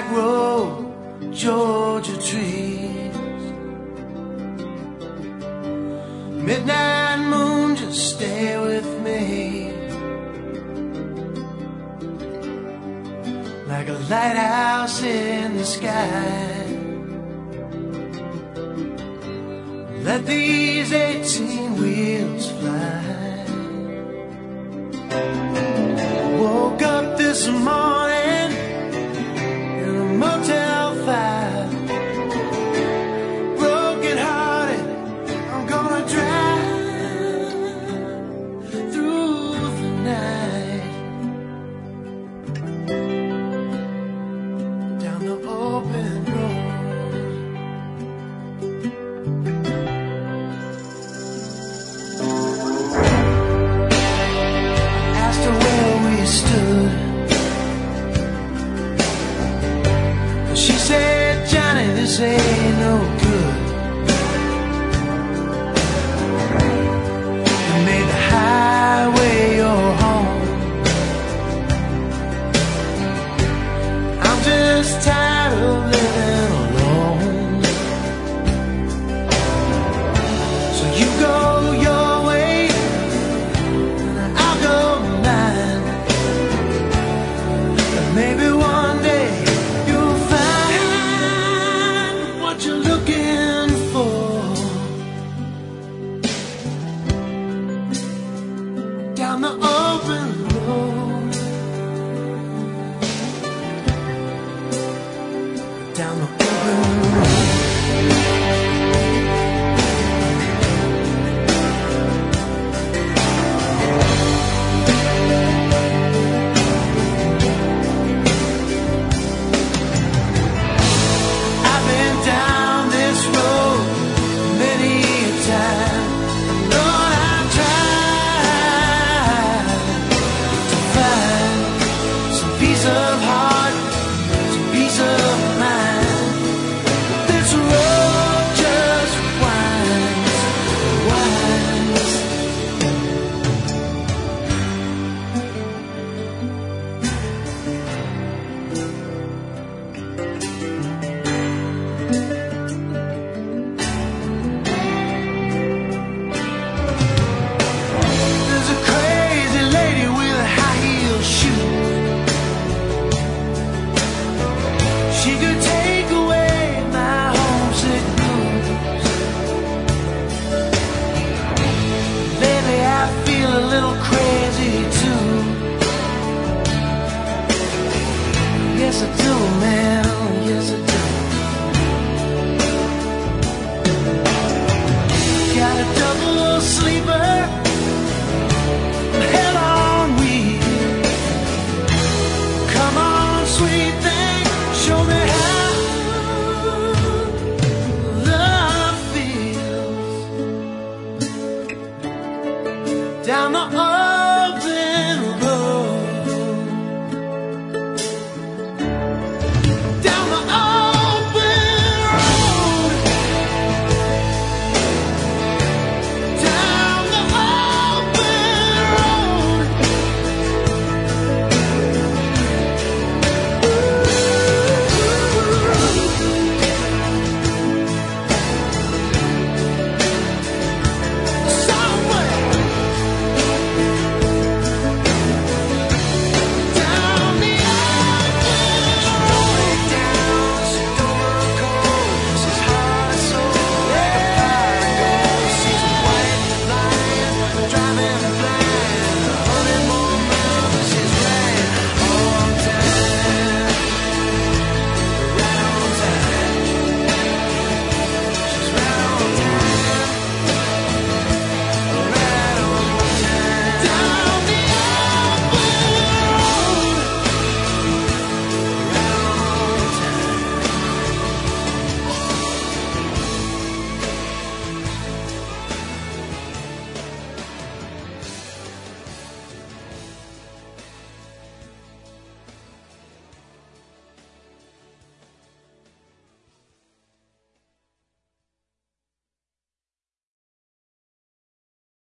back row, Georgia trees. Midnight moon, just stay with me. Like a lighthouse in the sky. Let these 18 wheels fly. Woke up this morning in a Motel 5. Broken hearted, I'm gonna drive through the night. Down the open road. Stood. She said, Johnny, this ain't no good. You made the highway your home. I'm just tired of living alone. So you go your way and I'll go mine. Maybe one day you'll find what you're looking for. Down the open road. Down the open road.